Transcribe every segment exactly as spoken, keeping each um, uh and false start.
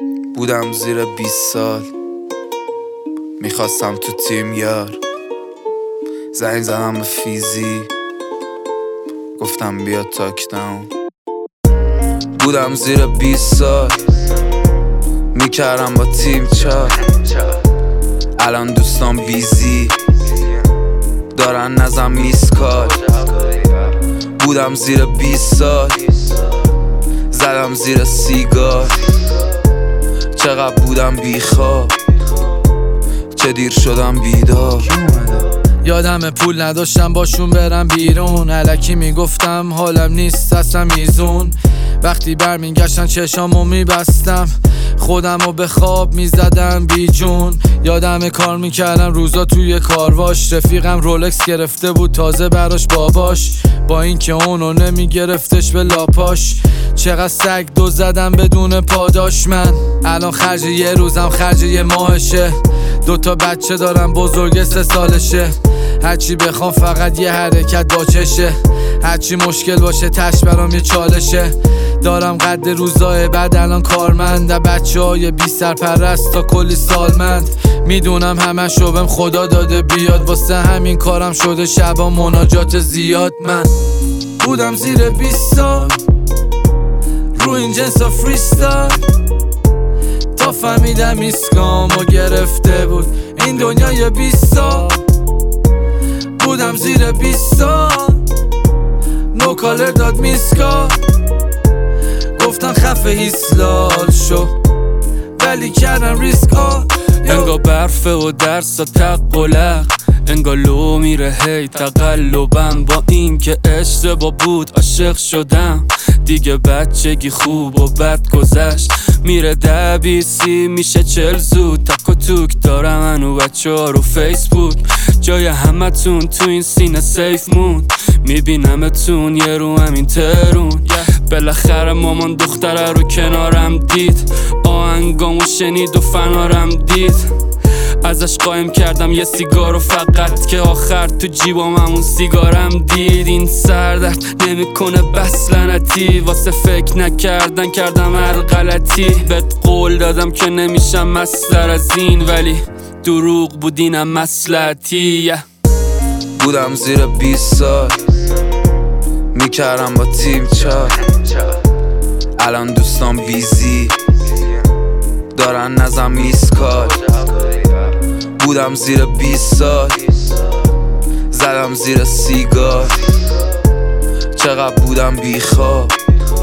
بودم زیر بیست سال، میخواستم تو تیم یار. زنگ زدم به فیزی، گفتم بیا تاک داون. بودم زیر بیست سال، میکردم با تیم چار. الان دوستان بیزی دارن نزم میسکال. بودم زیر بیست سال، زدم زیر سیگار. چقدر بودم بیخواب، چه دیر شدم بیدار. یادم پول نداشتم باشون برم بیرون، الکی میگفتم حالم نیست اصلا میزون. وقتی برمیگشتن چشامو میبستم، خودمو به خواب میزدم بی جون. یادم کار میکردم روزا توی کارواش، رفیقم رولکس گرفته بود تازه براش باباش، با اینکه اونو نمیگرفتش به لاپاش. چقدر سگ دو زدم بدون پاداش. من الان خرج یه روزم خرج یه ماهشه، دوتا بچه دارم بزرگ سه سالشه. هرچی بخوام فقط یه حرکت با چشه، هرچی مشکل باشه تش برام یه چالشه. دارم قد روزای بعد الان کارمند، بچه های بی سرپرست تا کلی سالمند. میدونم همه شبم خدا داده بیاد، واسه همین کارم شده شبا مناجات زیاد. من بودم زیر بیست سال، رو این جنسا فریستایل، تا فهمیدم ایسکامو گرفته بود این دنیای بیست سال. بودم زیر بیست سال، نو کالر داد میسکال. گفتن خفه ایسلال شو ولی کردن ریسک ها. انگا برفه و درس و تقلق، انگا لو میره هی تقلبم. با این که اشتباه بود عاشق شدم، دیگه بچگی خوب و بد گذشت. میره ده بیسی میشه چل زود، تک و توک دارم انو بچه ها رو فیسبوک. جای همه تون تو این سینه سیف مون، میبینمتون یه رو همین ترون. بالاخره مامان دختره رو کنارم دید، آهنگامو شنید و فنارم دید. ازش قایم کردم یه سیگارو فقط، که آخر تو جیبام همون سیگارم دید. این سردرد نمیکنه بس لعنتی، واسه فکر نکردن کردم هر غلطی. بهت قول دادم که نمیشم مستر از این، ولی دروغ بود اینم مصلحتی. بودم زیر بیست سال، میکردم با تیم چار. الان دوستان بیزی دارن نزم میسکال. بودم زیر بیست سال، زدم زیر سیگار. چقدر بودم بیخواب،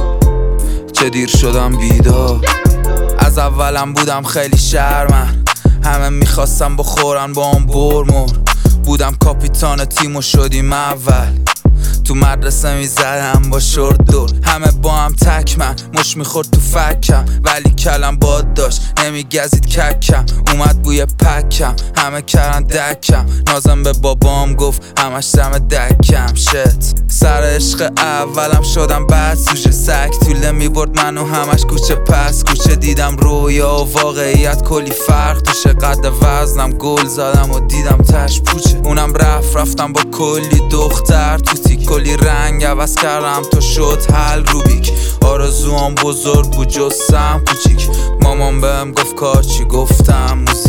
چه دیر شدم بیدار. از اولم بودم خیلی شرمن، همه میخواستم بخورن با اون برمور. بودم کاپیتان تیم و شدیم اول، تو مدرسه میزدم با شورت دور. همه با هم تک من، مش میخورد تو فکم ولی کلم باد داشت نمیگزید ککم. اومد بوی پکم، همه کردن دکم. نازم به بابام گفت همش دم دکم. شت سر عشق اولم شدم بعد سوژه، سگ طوله میبرد منو همش کوچه پس کوچه. دیدم رویا و واقعیت کلی فرق توشه، قد وزنم گل زدم و دیدم تش پوچه. اونم رفت رفتم با کلی دختر توتی، کلی رنگ عوض کردم تا شد حل روبیک. آرزوام بزرگ بود جستم کوچیک، مامان بهم گفت کار چی، گفتم موزیک.